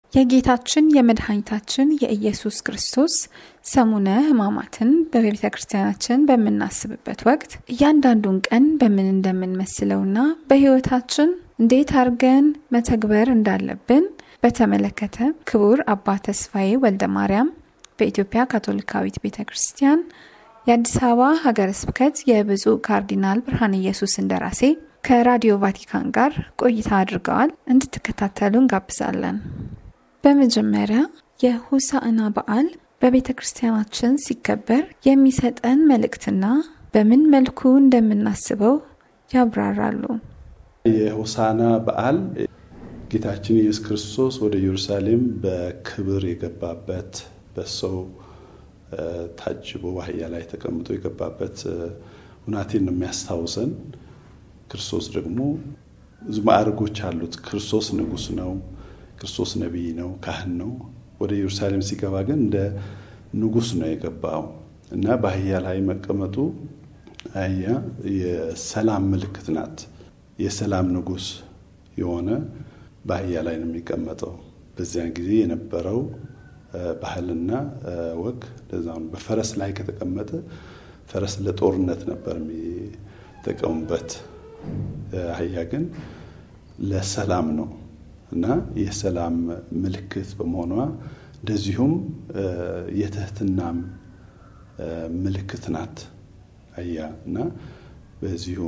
የጌታችን የመድኃኒታችን የኢየሱስ ክርስቶስ ሰሙነ ሕማማትን በቤተክርስቲያናችን በመናስብበት ወቅት እያንዳንዱን ቀን በምን እንደምንመስለውና በሕይወታችን እንዴት አርገን መተግበር እንዳለብን በተመለከተ ክቡር አባ ተስፋዬ ወልደ ማርያም በኢትዮጵያ ካቶሊካዊት ቤተክርስቲያን የአዲስ አበባ ሀገረ ስብከት የብፁዕ ካርዲናል ብርሃነ ኢየሱስ እንደራሴ ከራዲዮ ቫቲካን ጋር ቆይታ አድርገዋል። እንድትከታተሉ እንጋብዛለን። በመጀመሪያ የሆሳዕና በዓል በቤተክርስቲያናችን ሲከበር የሚሰጠን መልእክትና በምን መልኩ እንደምናስበው ያብራራሉ። የሆሳዕና በዓል ጌታችን ኢየሱስ ክርስቶስ ወደ ኢየሩሳሌም በክብር የገባበት በሰው ታጅቦ በአህያ ላይ ተቀምጦ የገባበት ሁናቴን ነው የሚያስታውሰን። ክርስቶስ ደግሞ ብዙ ማዕረጎች አሉት። ክርስቶስ ንጉስ ነው፣ ክርስቶስ ነቢይ ነው፣ ካህን ነው። ወደ ኢየሩሳሌም ሲገባ ግን እንደ ንጉስ ነው የገባው እና በአህያ ላይ መቀመጡ አህያ የሰላም ምልክት ናት። የሰላም ንጉስ የሆነ በአህያ ላይ ነው የሚቀመጠው። በዚያን ጊዜ የነበረው ባህልና ወግ ለዛም በፈረስ ላይ ከተቀመጠ ፈረስ ለጦርነት ነበር የሚጠቀሙበት። አህያ ግን ለሰላም ነው እና የሰላም ምልክት በመሆኗ እንደዚሁም የትህትናም ምልክት ናት አህያ እና በዚሁ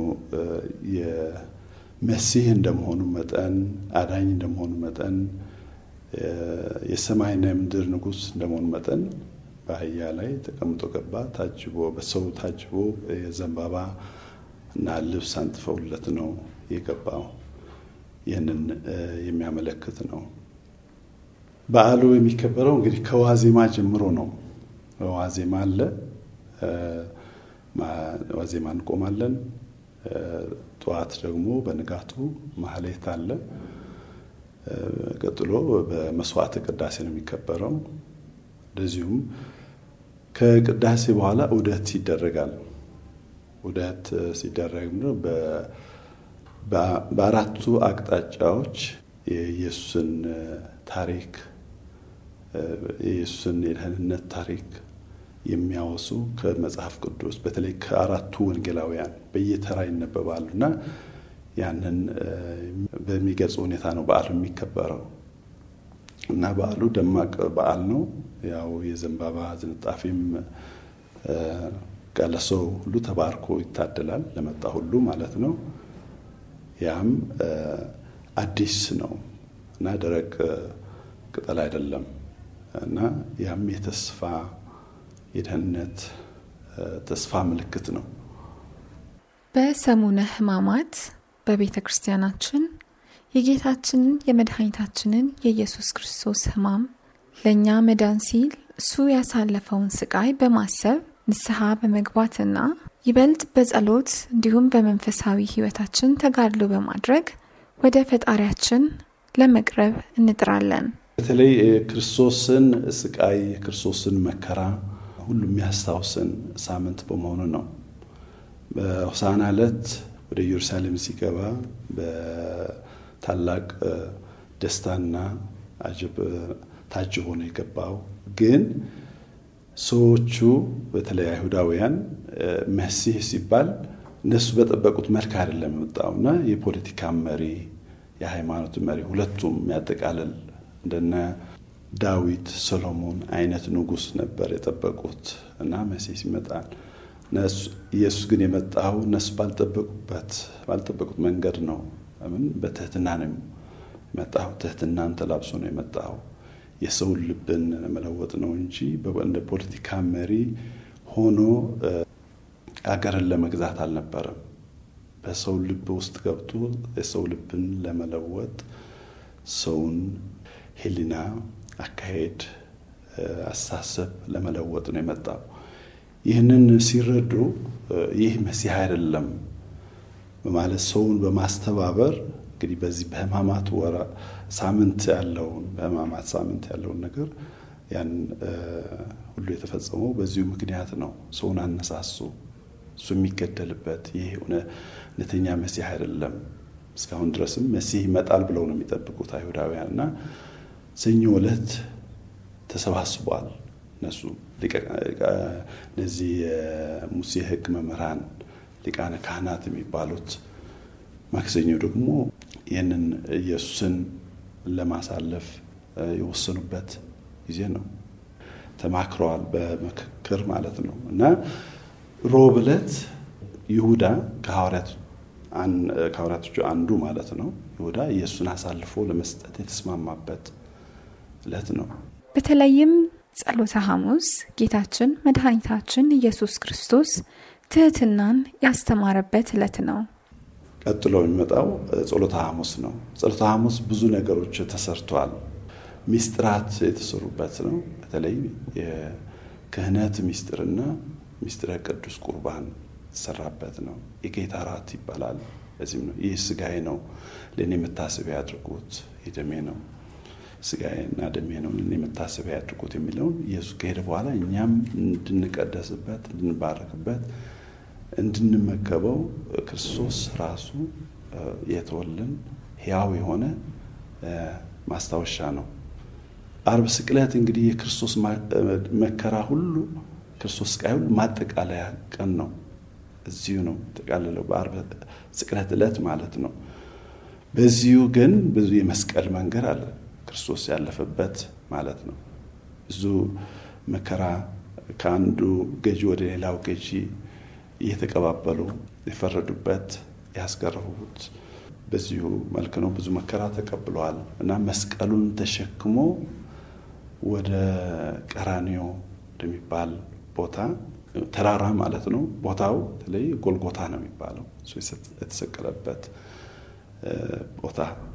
የመሲህ እንደመሆኑ መጠን አዳኝ እንደመሆኑ መጠን የሰማይና የምድር ንጉስ እንደመሆኑ መጠን በአህያ ላይ ተቀምጦ ገባ። ታጅቦ በሰው ታጅቦ የዘንባባ እና ልብስ አንጥፈውለት ነው የገባው። ይህንን የሚያመለክት ነው። በዓሉ የሚከበረው እንግዲህ ከዋዜማ ጀምሮ ነው። ዋዜማ አለ። ዋዜማ እንቆማለን። ጠዋት ደግሞ በንጋቱ ማህሌት አለ። ቀጥሎ በመስዋዕተ ቅዳሴ ነው የሚከበረው። እንደዚሁም ከቅዳሴ በኋላ ዑደት ይደረጋል። ዑደት ሲደረግ ነው በአራቱ አቅጣጫዎች የኢየሱስን ታሪክ የኢየሱስን የደህንነት ታሪክ የሚያወሱ ከመጽሐፍ ቅዱስ በተለይ ከአራቱ ወንጌላውያን በየተራ ይነበባሉና ያንን በሚገልጽ ሁኔታ ነው በዓሉ የሚከበረው እና በዓሉ ደማቅ በዓል ነው። ያው የዘንባባ ዝንጣፊም ቀለሰው ሁሉ ተባርኮ ይታደላል ለመጣ ሁሉ ማለት ነው። ያም አዲስ ነው እና ደረቅ ቅጠል አይደለም እና ያም የተስፋ የደህንነት ተስፋ ምልክት ነው። በሰሙነ ሕማማት በቤተክርስቲያናችን የጌታችንን የመድኃኒታችንን የኢየሱስ ክርስቶስ ሕማም ለኛ መዳን ሲል እሱ ያሳለፈውን ስቃይ በማሰብ ንስሐ በመግባትና ይበልጥ በጸሎት እንዲሁም በመንፈሳዊ ሕይወታችን ተጋድሎ በማድረግ ወደ ፈጣሪያችን ለመቅረብ እንጥራለን። በተለይ ክርስቶስን ስቃይ ክርስቶስን መከራ ሁሉ የሚያስታውሰን ሳምንት በመሆኑ ነው። በሆሳዕና ዕለት ወደ ኢየሩሳሌም ሲገባ በታላቅ ደስታና አጅብ ታጅቦ ነው የገባው። ግን ሰዎቹ በተለይ አይሁዳውያን መሲህ ሲባል እነሱ በጠበቁት መልክ አይደለም የመጣውና የፖለቲካ መሪ የሃይማኖት መሪ ሁለቱም ያጠቃልል እንደነ ዳዊት ሰሎሞን አይነት ንጉስ ነበር የጠበቁት እና መሲህ ሲመጣ ኢየሱስ ግን የመጣው እነሱ ባልጠበቁት መንገድ ነው። በትህትና ነው የመጣው። ትህትናን ተላብሶ ነው የመጣው። የሰው ልብን መለወጥ ነው እንጂ እንደ ፖለቲካ መሪ ሆኖ አገርን ለመግዛት አልነበረም። በሰው ልብ ውስጥ ገብቶ የሰው ልብን ለመለወጥ ሰውን ሕሊና፣ አካሄድ፣ አስተሳሰብ ለመለወጥ ነው የመጣው። ይህንን ሲረዱ ይህ መሲህ አይደለም በማለት ሰውን በማስተባበር እንግዲህ በዚህ በሕማማት ሳምንት ያለውን ነገር ያን ሁሉ የተፈጸመው በዚሁ ምክንያት ነው። ሰውን አነሳሱ። እሱ የሚገደልበት ይህ እውነተኛ መሲህ አይደለም። እስካሁን ድረስም መሲህ ይመጣል ብለው ነው የሚጠብቁት አይሁዳውያንና ሰኞ ዕለት ተሰባስቧል። እነሱ ለዚህ ሙሴ ሕግ መምህራን ሊቃነ ካህናት የሚባሉት ማክሰኞ ደግሞ ይህንን ኢየሱስን ለማሳለፍ የወሰኑበት ጊዜ ነው። ተማክረዋል በምክክር ማለት ነው። እና ሮብ ዕለት ይሁዳ ከሐዋርያቶቹ አንዱ ማለት ነው ይሁዳ ኢየሱስን አሳልፎ ለመስጠት የተስማማበት ዕለት ነው። በተለይም ጸሎተ ሐሙስ ጌታችን መድኃኒታችን ኢየሱስ ክርስቶስ ትህትናን ያስተማረበት ዕለት ነው። ቀጥሎ የሚመጣው ጸሎተ ሐሙስ ነው። ጸሎተ ሐሙስ ብዙ ነገሮች ተሰርቷል። ሚስጥራት የተሰሩበት ነው። በተለይ የክህነት ሚስጥርና ሚስጥረ ቅዱስ ቁርባን የተሰራበት ነው። የጌታ ራት ይባላል። በዚህም ነው ይህ ስጋዬ ነው ለኔ መታሰቢያ ያድርጉት፣ ይህ ደሜ ነው ስጋዬና ደሜ ነው ለኔ መታሰቢያ ያድርጉት የሚለውን ኢየሱስ ከሄደ በኋላ እኛም እንድንቀደስበት፣ እንድንባረክበት፣ እንድንመገበው ክርስቶስ ራሱ የተወልን ሕያው የሆነ ማስታወሻ ነው። ዓርብ ስቅለት እንግዲህ የክርስቶስ መከራ ሁሉ ክርስቶስ ስቃይ ሁሉ ማጠቃለያ ቀን ነው። እዚሁ ነው ተቃለለው በዓርብ ስቅለት ዕለት ማለት ነው። በዚሁ ግን ብዙ የመስቀል መንገድ አለ ክርስቶስ ያለፈበት ማለት ነው። ብዙ መከራ ከአንዱ ገዢ ወደ ሌላው ገዢ እየተቀባበሉ የፈረዱበት ያስገረፉት በዚሁ መልክ ነው። ብዙ መከራ ተቀብለዋል እና መስቀሉን ተሸክሞ ወደ ቀራንዮ እንደሚባል ቦታ ተራራ ማለት ነው። ቦታው ተለይ ጎልጎታ ነው የሚባለው። እሱ የተሰቀለበት ቦታ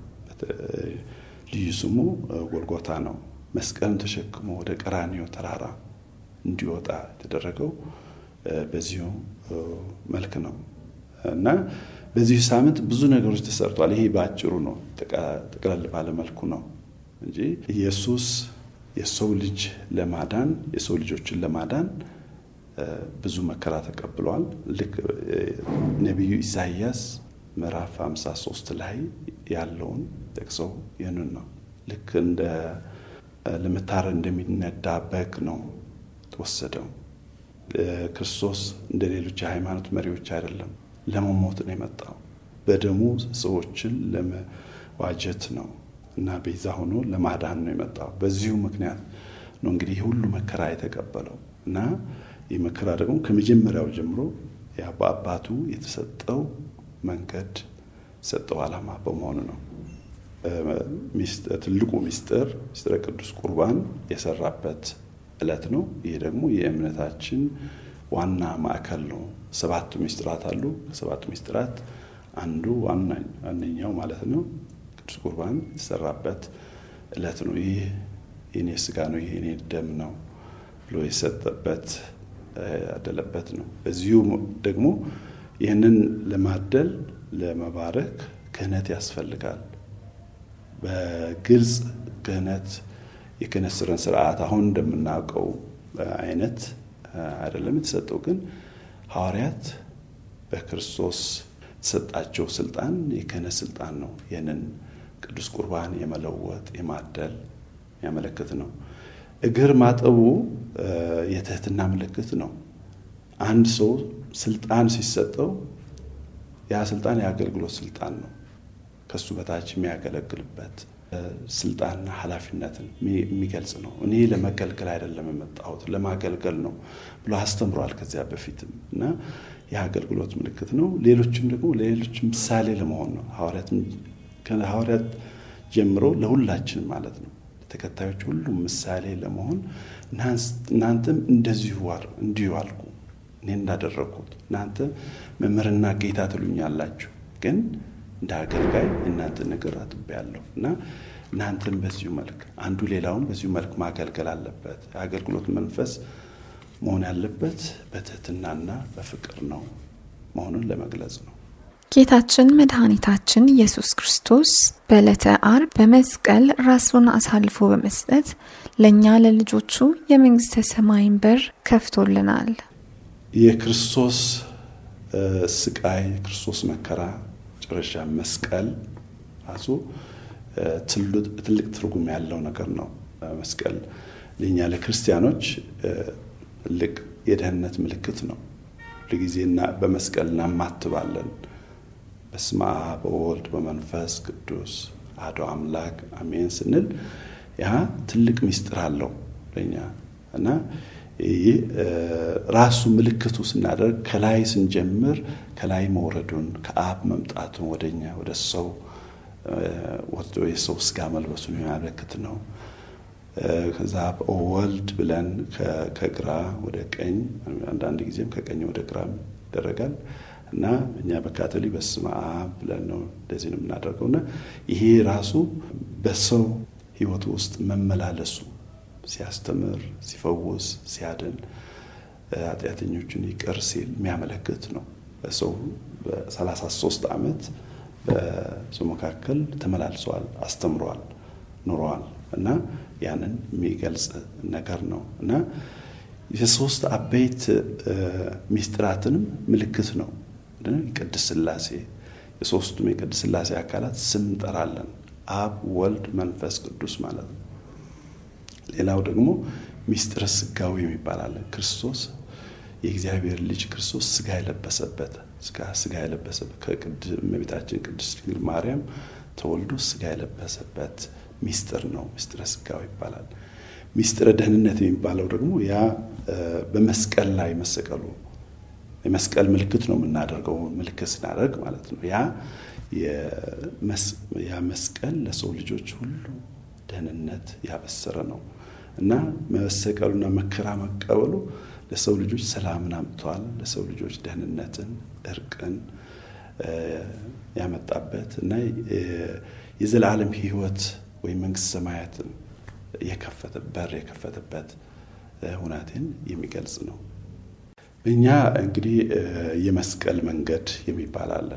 ልዩ ስሙ ጎልጎታ ነው። መስቀሉን ተሸክሞ ወደ ቀራንዮ ተራራ እንዲወጣ የተደረገው በዚሁ መልክ ነው እና በዚህ ሳምንት ብዙ ነገሮች ተሰርቷል። ይሄ ባጭሩ ነው፣ ጠቅለል ባለ መልኩ ነው እንጂ ኢየሱስ የሰው ልጅ ለማዳን የሰው ልጆችን ለማዳን ብዙ መከራ ተቀብሏል። ልክ ነቢዩ ኢሳይያስ ምዕራፍ 53 ላይ ያለውን ጠቅሰው ይህንን ነው። ልክ እንደ ለመታረድ እንደሚነዳ በግ ነው ተወሰደው። ክርስቶስ እንደ ሌሎች የሃይማኖት መሪዎች አይደለም፣ ለመሞት ነው የመጣው። በደሙ ሰዎችን ለመዋጀት ነው እና ቤዛ ሆኖ ለማዳን ነው የመጣው። በዚሁ ምክንያት ነው እንግዲህ ሁሉ መከራ የተቀበለው እና ይህ መከራ ደግሞ ከመጀመሪያው ጀምሮ በአባቱ የተሰጠው መንገድ የተሰጠው ዓላማ በመሆኑ ነው። ትልቁ ሚስጥረ ቅዱስ ቁርባን የሰራበት ዕለት ነው። ይህ ደግሞ የእምነታችን ዋና ማዕከል ነው። 7 ሚስጥራት አሉ። ከ7 ሚስጥራት አንዱ ዋነኛው ማለት ነው ቅዱስ ቁርባን የተሰራበት ዕለት ነው። ይህ የኔ ስጋ ነው፣ ይህ የኔ ደም ነው ብሎ የሰጠበት ያደለበት ነው። በዚሁ ደግሞ ይህንን ለማደል ለመባረክ ክህነት ያስፈልጋል። በግልጽ ክህነት የክህነት ስርዓት አሁን እንደምናውቀው አይነት አይደለም የተሰጠው። ግን ሐዋርያት በክርስቶስ የተሰጣቸው ስልጣን የክህነት ስልጣን ነው። ይህንን ቅዱስ ቁርባን የመለወጥ የማደል የሚያመለክት ነው። እግር ማጠቡ የትህትና ምልክት ነው። አንድ ሰው ስልጣን ሲሰጠው ያ ስልጣን የአገልግሎት ስልጣን ነው። ከሱ በታች የሚያገለግልበት ስልጣንና ኃላፊነትን የሚገልጽ ነው። እኔ ለመገልገል አይደለም የመጣሁት ለማገልገል ነው ብሎ አስተምሯል ከዚያ በፊትም እና የአገልግሎት ምልክት ነው። ሌሎችም ደግሞ ለሌሎች ምሳሌ ለመሆን ነው። ከሐዋርያት ጀምሮ ለሁላችን ማለት ነው ተከታዮች ሁሉ ምሳሌ ለመሆን እናንተም እንዲሁ አልኩ፣ እኔ እንዳደረኩት እናንተ መምህርና ጌታ ትሉኛላችሁ፣ ግን እንደ አገልጋይ እናንተ ነገር አጥቤያለሁ እና እናንተም በዚሁ መልክ አንዱ ሌላውን በዚሁ መልክ ማገልገል አለበት። የአገልግሎት መንፈስ መሆን ያለበት በትህትናና በፍቅር ነው መሆኑን ለመግለጽ ነው። ጌታችን መድኃኒታችን ኢየሱስ ክርስቶስ በዕለተ ዓርብ በመስቀል ራሱን አሳልፎ በመስጠት ለእኛ ለልጆቹ የመንግሥተ ሰማይን በር ከፍቶልናል። የክርስቶስ ስቃይ፣ የክርስቶስ መከራ ጭራሻ መስቀል ራሱ ትልቅ ትርጉም ያለው ነገር ነው። መስቀል ለኛ ለክርስቲያኖች ትልቅ የደህንነት ምልክት ነው። ለጊዜና በመስቀል እናማትባለን። በስመ አብ ወወልድ ወመንፈስ ቅዱስ አሐዱ አምላክ አሜን ስንል ያ ትልቅ ምስጢር አለው ለኛ እና ይህ ራሱ ምልክቱ ስናደርግ ከላይ ስንጀምር ከላይ መውረዱን ከአብ መምጣቱን ወደኛ ወደ ሰው ወርዶ የሰው ስጋ መልበሱን የሚያመለክት ነው። ከዛ ወልድ ብለን ከግራ ወደ ቀኝ አንዳንድ ጊዜም ከቀኝ ወደ ግራ ይደረጋል እና እኛ በካቶሊክ በስመ አብ ብለን ነው እንደዚህ ነው የምናደርገውና ይሄ ራሱ በሰው ሕይወት ውስጥ መመላለሱ ሲያስተምር ሲፈውስ ሲያድን ኃጢአተኞችን ይቅር ሲል የሚያመለክት ነው። በሰው በ33 ዓመት በሰው መካከል ተመላልሷል፣ አስተምሯል፣ ኖሯል እና ያንን የሚገልጽ ነገር ነው እና የሶስት አበይት ሚስጥራትንም ምልክት ነው። ቅድስት ሥላሴ የሶስቱም የቅድስት ሥላሴ አካላት ስም እንጠራለን። አብ ወልድ መንፈስ ቅዱስ ማለት ነው። ሌላው ደግሞ ሚስጥረ ስጋዊ የሚባል አለ። ክርስቶስ የእግዚአብሔር ልጅ ክርስቶስ ስጋ የለበሰበት ስጋ የለበሰበት ከእመቤታችን ቅድስት ድንግል ማርያም ተወልዶ ስጋ የለበሰበት ሚስጥር ነው። ሚስጥረ ስጋዊ ይባላል። ሚስጥረ ደህንነት የሚባለው ደግሞ ያ በመስቀል ላይ መሰቀሉ የመስቀል ምልክት ነው የምናደርገው ምልክት ስናደርግ ማለት ነው። ያ መስቀል ለሰው ልጆች ሁሉ ደህንነት ያበሰረ ነው እና መሰቀሉና መከራ መቀበሉ ለሰው ልጆች ሰላምን አምጥቷል። ለሰው ልጆች ደህንነትን፣ እርቅን ያመጣበት እና የዘላለም ሕይወት ወይ መንግስት ሰማያትን የከፈተበት ሁናቴን የሚገልጽ ነው። እኛ እንግዲህ የመስቀል መንገድ የሚባል አለ።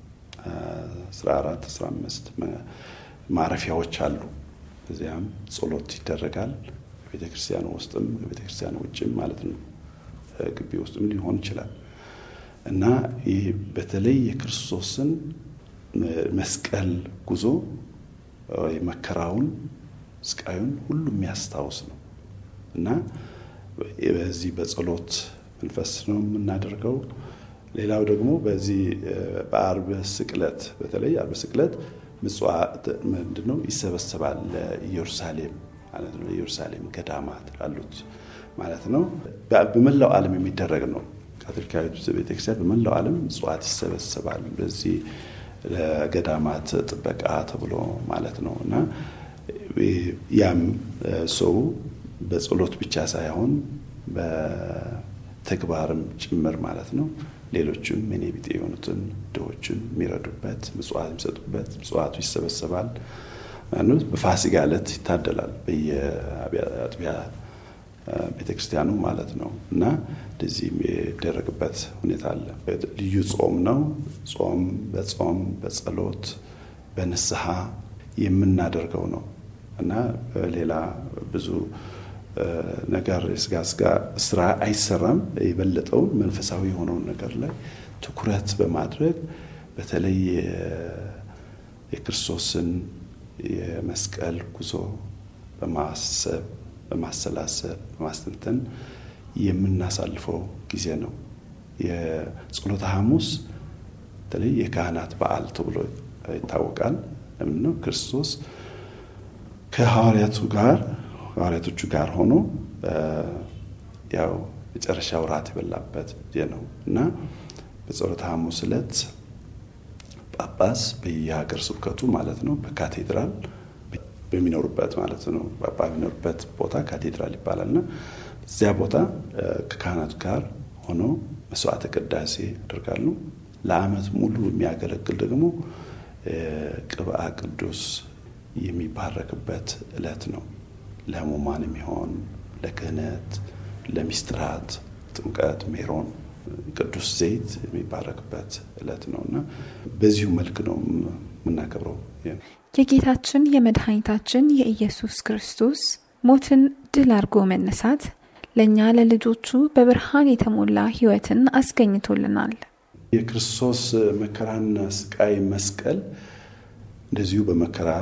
14 15 ማረፊያዎች አሉ። እዚያም ጸሎት ይደረጋል። በቤተክርስቲያኑ ውስጥም በቤተክርስቲያኑ ውጭም ማለት ነው። ግቢ ውስጥም ሊሆን ይችላል እና ይህ በተለይ የክርስቶስን መስቀል ጉዞ መከራውን ስቃዩን ሁሉ የሚያስታውስ ነው እና በዚህ በጸሎት መንፈስ ነው የምናደርገው። ሌላው ደግሞ በዚህ በአርብ ስቅለት በተለይ አርብ ስቅለት ምጽዋት ምንድነው ይሰበሰባል ለኢየሩሳሌም ማለት ነው። ኢየሩሳሌም ገዳማት ላሉት ማለት ነው። በመላው ዓለም የሚደረግ ነው። ካቶሊካዊት ቤተክርስቲያን በመላው ዓለም ምጽዋት ይሰበሰባል በዚህ ለገዳማት ጥበቃ ተብሎ ማለት ነው እና ያም ሰው በጸሎት ብቻ ሳይሆን በተግባርም ጭምር ማለት ነው ሌሎችም እኔ ቢጤ የሆኑትን ድሆችን የሚረዱበት ምጽዋት የሚሰጡበት ምጽዋቱ ይሰበሰባል። በፋሲካ ዕለት ይታደላል በየአጥቢያ ቤተክርስቲያኑ ማለት ነው እና እንደዚህ የሚደረግበት ሁኔታ አለ። ልዩ ጾም ነው። ጾም በጸሎት በንስሐ የምናደርገው ነው እና ሌላ ብዙ ነገር ስጋ ስራ አይሰራም። የበለጠውን መንፈሳዊ የሆነውን ነገር ላይ ትኩረት በማድረግ በተለይ የክርስቶስን የመስቀል ጉዞ በማሰብ በማሰላሰል በማስተንተን የምናሳልፈው ጊዜ ነው። የጸሎተ ሐሙስ በተለይ የካህናት በዓል ተብሎ ይታወቃል። ለምን ነው? ክርስቶስ ከሐዋርያቶቹ ጋር ሆኖ ያው መጨረሻው ራት የበላበት ጊዜ ነው እና በጸሎተ ሐሙስ ዕለት ጳጳስ በየሀገረ ስብከቱ ማለት ነው በካቴድራል በሚኖርበት ማለት ነው ጳጳ በሚኖርበት ቦታ ካቴድራል ይባላልና እዚያ ቦታ ከካህናቱ ጋር ሆኖ መስዋዕተ ቅዳሴ ያደርጋሉ። ለዓመት ሙሉ የሚያገለግል ደግሞ ቅብአ ቅዱስ የሚባረክበት ዕለት ነው። ለሕሙማን የሚሆን ለክህነት፣ ለሚስጥራት፣ ጥምቀት፣ ሜሮን ቅዱስ ዘይት የሚባረክበት ዕለት ነውና በዚሁ መልክ ነው የምናከብረው። የጌታችን የመድኃኒታችን የኢየሱስ ክርስቶስ ሞትን ድል አድርጎ መነሳት ለኛ ለልጆቹ በብርሃን የተሞላ ሕይወትን አስገኝቶልናል። የክርስቶስ መከራና ስቃይ መስቀል እንደዚሁ በመከራ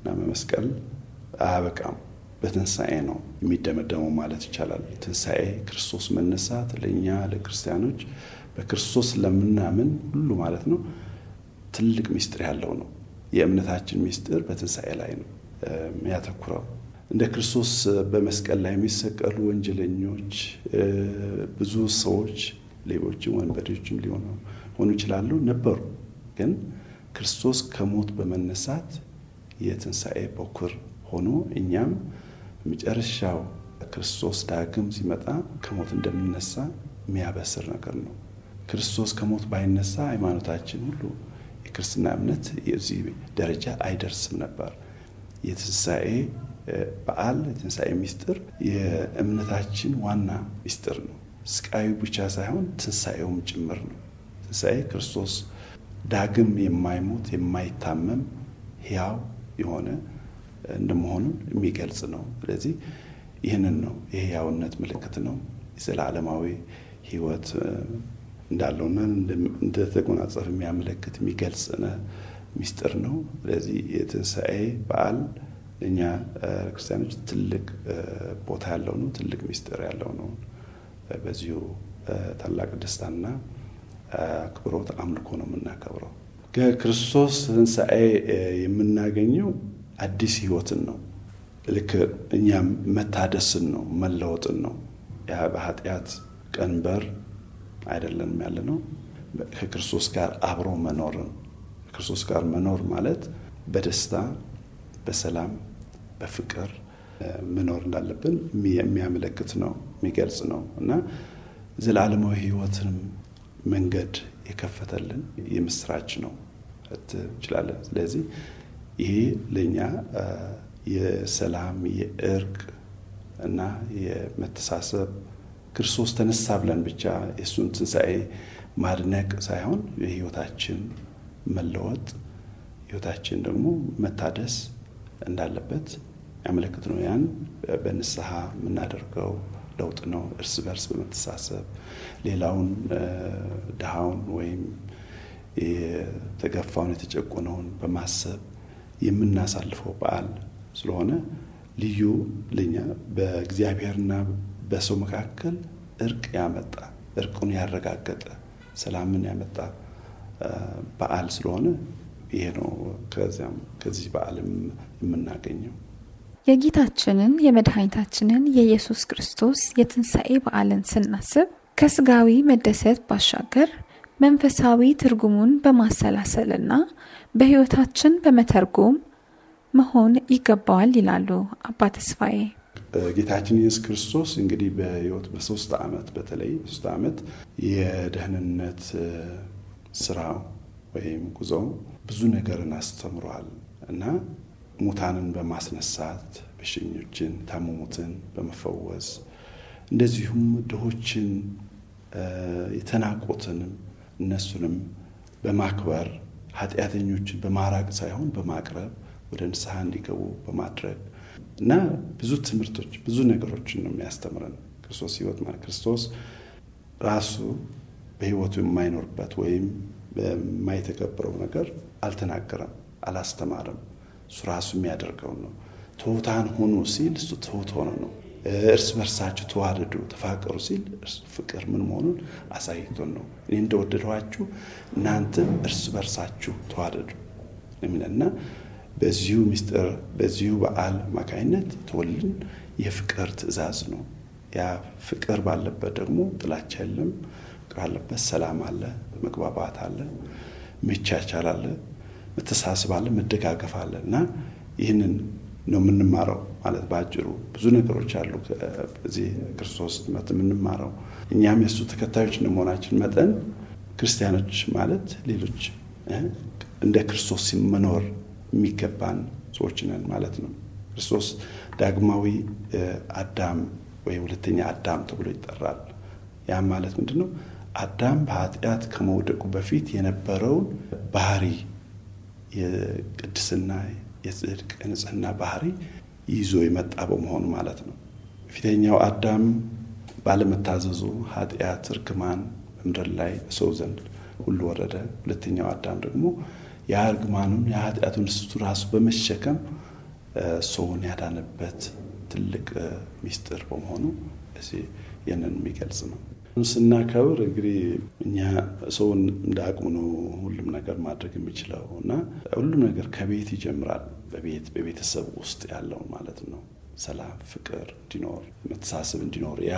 እና በመስቀል አያበቃም፣ በትንሣኤ ነው የሚደመደመው ማለት ይቻላል። ትንሣኤ ክርስቶስ መነሳት ለእኛ ለክርስቲያኖች በክርስቶስ ለምናምን ሁሉ ማለት ነው ትልቅ ምስጢር ያለው ነው። የእምነታችን ምስጢር በትንሣኤ ላይ ነው የሚያተኩረው። እንደ ክርስቶስ በመስቀል ላይ የሚሰቀሉ ወንጀለኞች ብዙ ሰዎች፣ ሌቦችም ወንበዴዎችም ሊሆኑ ይችላሉ ነበሩ። ግን ክርስቶስ ከሞት በመነሳት የትንሣኤ በኩር ሆኖ እኛም መጨረሻው ክርስቶስ ዳግም ሲመጣ ከሞት እንደምንነሳ የሚያበስር ነገር ነው። ክርስቶስ ከሞት ባይነሳ ሃይማኖታችን ሁሉ የክርስትና እምነት የዚህ ደረጃ አይደርስም ነበር። የትንሣኤ በዓል የትንሣኤ ምስጢር የእምነታችን ዋና ምስጢር ነው። ስቃዩ ብቻ ሳይሆን ትንሣኤውም ጭምር ነው። ትንሣኤ ክርስቶስ ዳግም የማይሞት የማይታመም ሕያው የሆነ እንደመሆኑን የሚገልጽ ነው። ስለዚህ ይህንን ነው የሕያውነት ምልክት ነው። የዘላለማዊ ሕይወት እንዳለውና እንደተጎናጸፈ የሚያመለክት የሚገልጽ ምስጢር ነው። ስለዚህ የትንሣኤ በዓል ለእኛ ክርስቲያኖች ትልቅ ቦታ ያለው ነው፣ ትልቅ ምስጢር ያለው ነው። በዚሁ ታላቅ ደስታና አክብሮት አምልኮ ነው የምናከብረው። ከክርስቶስ ትንሣኤ የምናገኘው አዲስ ሕይወትን ነው። ልክ እኛም መታደስን ነው፣ መለወጥን ነው። ያ በኃጢአት ቀንበር አይደለም ያለ ነው። ከክርስቶስ ጋር አብሮ መኖርን። ከክርስቶስ ጋር መኖር ማለት በደስታ በሰላም በፍቅር መኖር እንዳለብን የሚያመለክት ነው፣ የሚገልጽ ነው እና ዘላለማዊ ሕይወትንም መንገድ የከፈተልን የምስራች ነው እንችላለን። ስለዚህ ይሄ ለኛ የሰላም የእርቅ እና የመተሳሰብ ክርስቶስ ተነሳ ብለን ብቻ የእሱን ትንሣኤ ማድነቅ ሳይሆን የሕይወታችን መለወጥ ሕይወታችን ደግሞ መታደስ እንዳለበት ያመለክት ነው። ያን በንስሐ የምናደርገው ለውጥ ነው። እርስ በርስ በመተሳሰብ ሌላውን ድሃውን ወይም የተገፋውን የተጨቆነውን በማሰብ የምናሳልፈው በዓል ስለሆነ ልዩ ለኛ በእግዚአብሔርና በሰው መካከል እርቅ ያመጣ እርቁን ያረጋገጠ ሰላምን ያመጣ በዓል ስለሆነ ይሄ ነው ከዚህ በዓልም የምናገኘው። የጌታችንን የመድኃኒታችንን የኢየሱስ ክርስቶስ የትንሣኤ በዓልን ስናስብ ከስጋዊ መደሰት ባሻገር መንፈሳዊ ትርጉሙን በማሰላሰልና በሕይወታችን በመተርጎም መሆን ይገባዋል ይላሉ አባ ተስፋዬ። ጌታችን ኢየሱስ ክርስቶስ እንግዲህ በሕይወት በ3 ዓመት በተለይ 3 ዓመት የደህንነት ስራው ወይም ጉዞው ብዙ ነገርን አስተምሯል እና ሙታንን በማስነሳት በሽኞችን ታመሙትን በመፈወስ እንደዚሁም ድሆችን የተናቁትንም እነሱንም በማክበር ኃጢአተኞችን በማራቅ ሳይሆን በማቅረብ ወደ ንስሐ እንዲገቡ በማድረግ እና ብዙ ትምህርቶች ብዙ ነገሮችን ነው የሚያስተምረን ክርስቶስ። ሕይወት ማለት ክርስቶስ ራሱ በሕይወቱ የማይኖርበት ወይም በማይተገብረው ነገር አልተናገረም፣ አላስተማረም። እሱ ራሱ የሚያደርገው ነው። ትሑታን ሁኑ ሲል እሱ ትሑት ሆነ ነው። እርስ በርሳችሁ ተዋደዱ ተፋቀሩ ሲል ፍቅር ምን መሆኑን አሳይቶን ነው። እኔ እንደወደድኋችሁ እናንተም እርስ በርሳችሁ ተዋደዱ የሚልና በዚሁ ምስጢር በዚሁ በዓል አማካይነት የተወልን የፍቅር ትእዛዝ ነው። ያ ፍቅር ባለበት ደግሞ ጥላቻ የለም። ፍቅር ባለበት ሰላም አለ፣ መግባባት አለ፣ መቻቻል አለ፣ መተሳሰብ አለ፣ መደጋገፍ አለ እና ይህንን ነው የምንማረው ማለት ባጭሩ። ብዙ ነገሮች አሉ እዚህ ክርስቶስ ትምህርት የምንማረው። እኛም የእሱ ተከታዮች እንደመሆናችን መጠን ክርስቲያኖች ማለት ሌሎች እንደ ክርስቶስ መኖር የሚገባን ሰዎች ነን ማለት ነው። ክርስቶስ ዳግማዊ አዳም ወይ ሁለተኛ አዳም ተብሎ ይጠራል። ያ ማለት ምንድነው? አዳም በኃጢአት ከመውደቁ በፊት የነበረውን ባህሪ የቅድስና የጽድቅ ንጽህና ባህሪ ይዞ የመጣ በመሆኑ ማለት ነው። ፊተኛው አዳም ባለመታዘዙ ኃጢአት እርግማን በምድር ላይ በሰው ዘንድ ሁሉ ወረደ። ሁለተኛው አዳም ደግሞ የእርግማኑን የኃጢአቱን እሱ ራሱ በመሸከም ሰውን ያዳነበት ትልቅ ሚስጥር በመሆኑ እዚህ የነን የሚገልጽ ነው። ስናከብር እንግዲህ እኛ ሰውን እንደ አቅሙ ነው ሁሉም ነገር ማድረግ የሚችለው እና ሁሉም ነገር ከቤት ይጀምራል። በቤተሰብ ውስጥ ያለው ማለት ነው። ሰላም፣ ፍቅር እንዲኖር፣ መተሳሰብ እንዲኖር ያ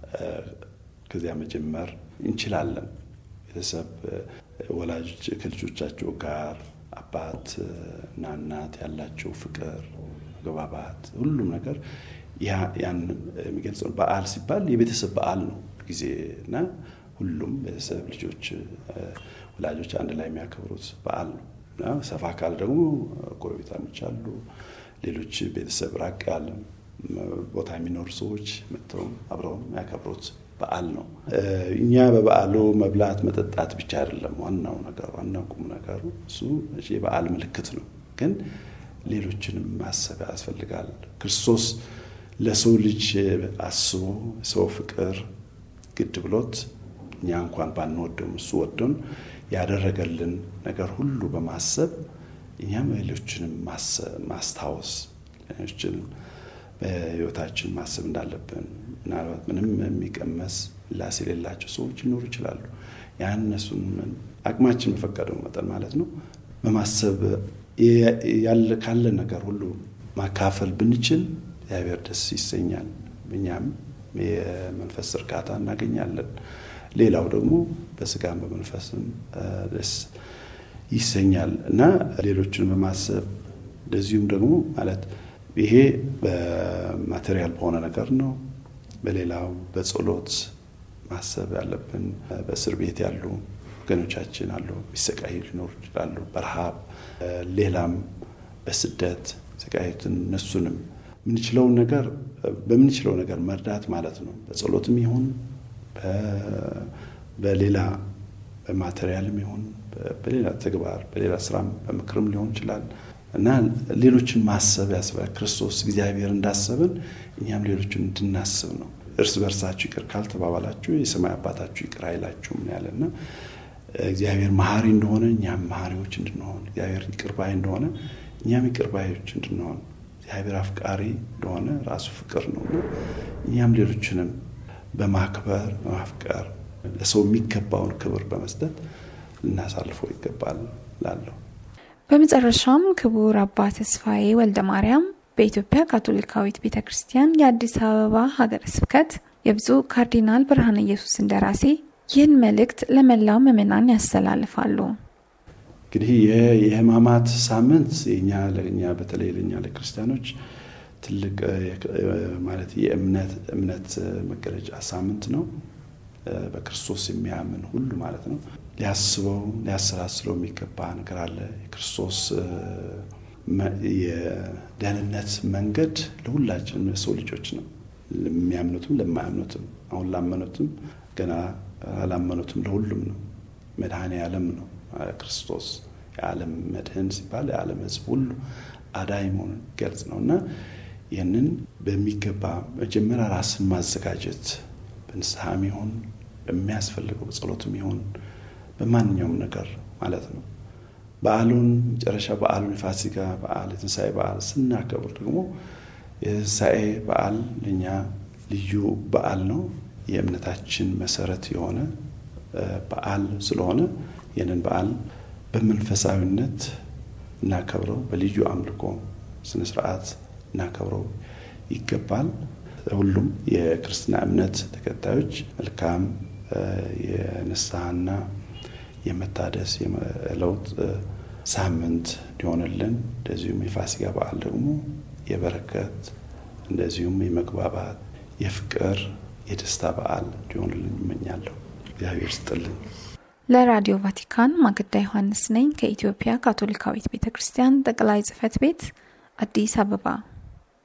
ከዚያ መጀመር እንችላለን። ቤተሰብ ወላጆች ከልጆቻቸው ጋር አባት እና እናት ያላቸው ፍቅር፣ መግባባት፣ ሁሉም ነገር ያን የሚገልጽ ነው። በዓል ሲባል የቤተሰብ በዓል ነው ጊዜና ሁሉም ቤተሰብ ልጆች ወላጆች አንድ ላይ የሚያከብሩት በዓል ነው። ሰፋ ካለ ደግሞ ጎረቤታሞች አሉ፣ ሌሎች ቤተሰብ ራቅ ያለ ቦታ የሚኖሩ ሰዎች መጥተው አብረው የሚያከብሩት በዓል ነው። እኛ በበዓሉ መብላት መጠጣት ብቻ አይደለም ዋናው ቁም ነገሩ እሱ የበዓል ምልክት ነው። ግን ሌሎችንም ማሰብ ያስፈልጋል። ክርስቶስ ለሰው ልጅ አስቦ ሰው ፍቅር ግድ ብሎት እኛ እንኳን ባንወደውም እሱ ወዶን ያደረገልን ነገር ሁሉ በማሰብ እኛም ሌሎችንም ማስታወስ ሌሎችንም በሕይወታችን ማሰብ እንዳለብን ምናልባት ምንም የሚቀመስ ላስ የሌላቸው ሰዎች ሊኖሩ ይችላሉ። ያን እነሱን አቅማችን በፈቀደው መጠን ማለት ነው በማሰብ ካለ ነገር ሁሉ ማካፈል ብንችል እግዚአብሔር ደስ ይሰኛል። እኛም የመንፈስ እርካታ እናገኛለን። ሌላው ደግሞ በስጋም በመንፈስም ደስ ይሰኛል እና ሌሎችን በማሰብ እንደዚሁም ደግሞ ማለት ይሄ በማቴሪያል በሆነ ነገር ነው። በሌላው በጸሎት ማሰብ ያለብን በእስር ቤት ያሉ ወገኖቻችን አሉ፣ ቢሰቃዩ ሊኖሩ ይችላሉ፣ በረሃብ ሌላም በስደት ሰቃዩትን እነሱንም በምንችለው ነገር መርዳት ማለት ነው። በጸሎትም ይሁን በሌላ በማቴሪያልም ይሁን በሌላ ተግባር በሌላ ስራም በምክርም ሊሆን ይችላል እና ሌሎችን ማሰብ ያስፈልጋል። ክርስቶስ እግዚአብሔር እንዳሰበን እኛም ሌሎችን እንድናስብ ነው። እርስ በርሳችሁ ይቅር ካልተባባላችሁ የሰማይ አባታችሁ ይቅር አይላችሁም ያለና እግዚአብሔር መሐሪ እንደሆነ እኛም መሐሪዎች እንድንሆን፣ እግዚአብሔር ይቅር ባይ እንደሆነ እኛም ይቅር ባዮች እንድንሆን፣ እግዚአብሔር አፍቃሪ እንደሆነ ራሱ ፍቅር ነውና እኛም ሌሎችንም በማክበር በማፍቀር ለሰው የሚገባውን ክብር በመስጠት ልናሳልፈው ይገባል ላለው። በመጨረሻም ክቡር አባ ተስፋዬ ወልደ ማርያም በኢትዮጵያ ካቶሊካዊት ቤተክርስቲያን የአዲስ አበባ ሀገረ ስብከት የብፁዕ ካርዲናል ብርሃነ ኢየሱስ እንደራሴ ይህን መልእክት ለመላው ምዕመናን ያስተላልፋሉ። እንግዲህ የሕማማት ሳምንት ለኛ በተለይ ለኛ ለክርስቲያኖች ትልቅ ማለት የእምነት መገለጫ ሳምንት ነው። በክርስቶስ የሚያምን ሁሉ ማለት ነው ሊያሰላስለው የሚገባ ነገር አለ። የክርስቶስ የደህንነት መንገድ ለሁላችን ሰው ልጆች ነው። ለሚያምኑትም ለማያምኑትም፣ አሁን ላመኑትም ገና አላመኑትም ለሁሉም ነው። መድኃኔ ዓለም ነው ክርስቶስ። የዓለም መድህን ሲባል የዓለም ሕዝብ ሁሉ አዳኝ መሆኑን ገልጽ ነውና ይህንን በሚገባ መጀመሪያ ራስን ማዘጋጀት በንስሐም ይሁን በሚያስፈልገው ጸሎትም ይሁን በማንኛውም ነገር ማለት ነው። መጨረሻ በዓሉን የፋሲካ በዓል የትንሣኤ በዓል ስናከብር ደግሞ የትንሣኤ በዓል ለኛ ልዩ በዓል ነው። የእምነታችን መሰረት የሆነ በዓል ስለሆነ ይህንን በዓል በመንፈሳዊነት እናከብረው፣ በልዩ አምልኮ ስነ ስርዓት እናከብረው ይገባል። ሁሉም የክርስትና እምነት ተከታዮች መልካም የንስሐና የመታደስ የለውጥ ሳምንት እንዲሆንልን፣ እንደዚሁም የፋሲካ በዓል ደግሞ የበረከት እንደዚሁም የመግባባት የፍቅር የደስታ በዓል እንዲሆንልን እመኛለሁ። እግዚአብሔር ይስጥልን። ለራዲዮ ቫቲካን ማግዳ ዮሐንስ ነኝ ከኢትዮጵያ ካቶሊካዊት ቤተክርስቲያን ጠቅላይ ጽሕፈት ቤት አዲስ አበባ።